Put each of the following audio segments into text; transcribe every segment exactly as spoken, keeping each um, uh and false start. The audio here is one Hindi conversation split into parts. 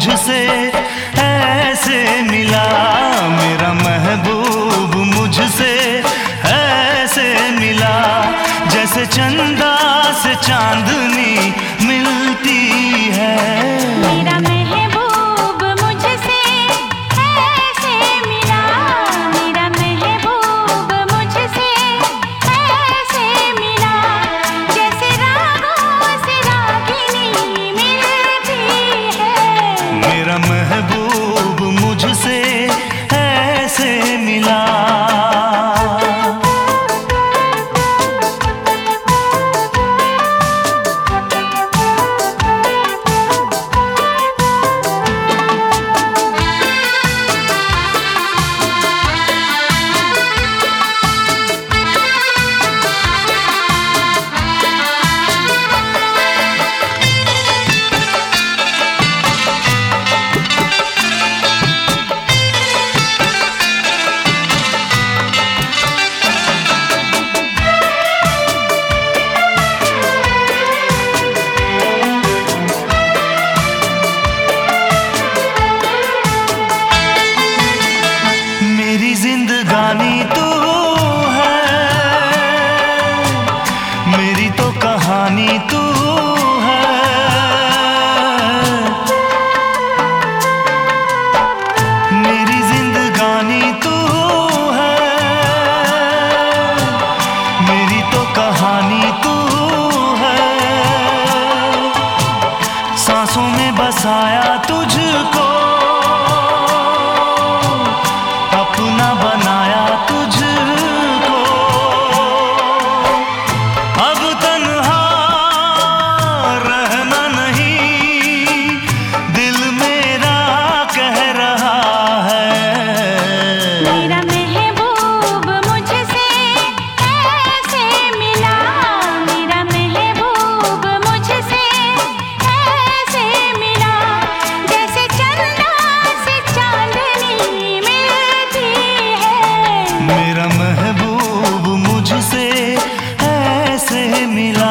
मुझसे ऐसे मिला, मेरा महबूब मुझसे ऐसे मिला, जैसे चंदा से चांदनी मिलती है। मेरा महबूब मुझसे ऐसे मिला, मेरा महबूब मुझसे ऐसे मिला, जैसे रागों से रागिनी मिलती है। मेरा महबूब मुझसे ऐसे मिला। जिंदगानी तू है, मेरी तो कहानी तू है। मेरी जिंदगानी तू है, मेरी तो कहानी तू है। सांसों में बसाया तुझको, अपना बनाया तुझको। अब तन्हा रहना नहीं, दिल मेरा कह रहा है। मेरा महबूब मुझसे ऐसे मिला, मेरा महबूब मुझसे ऐसे मिला, जैसे चंदा से चांदनी मिलती है। मेरा महबूब मुझसे ऐसे मिला।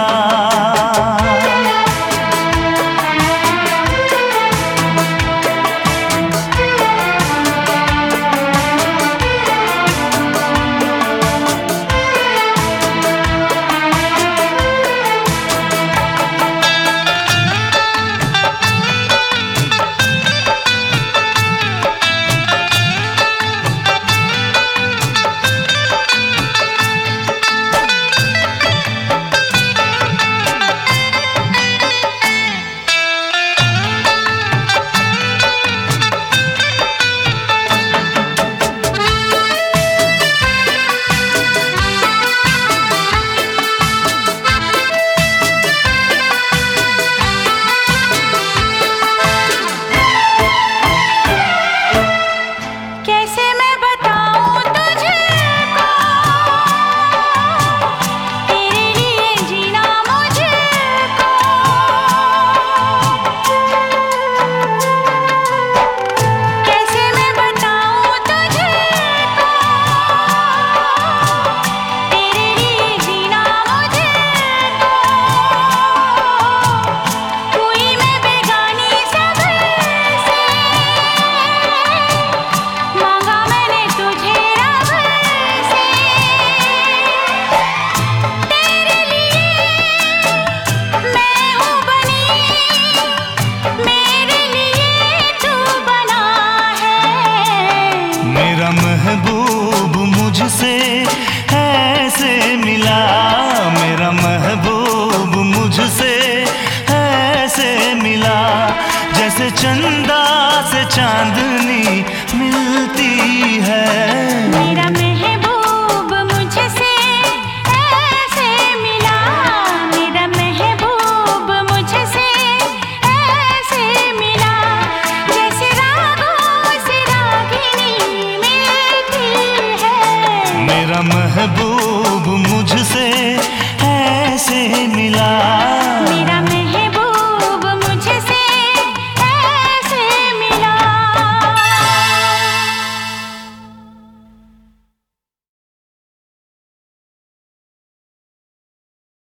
मेरा महबूब मुझसे ऐसे मिला, मेरा महबूब मुझसे ऐसे मिला, जैसे चंदा से चांदनी मिलती है। मेरा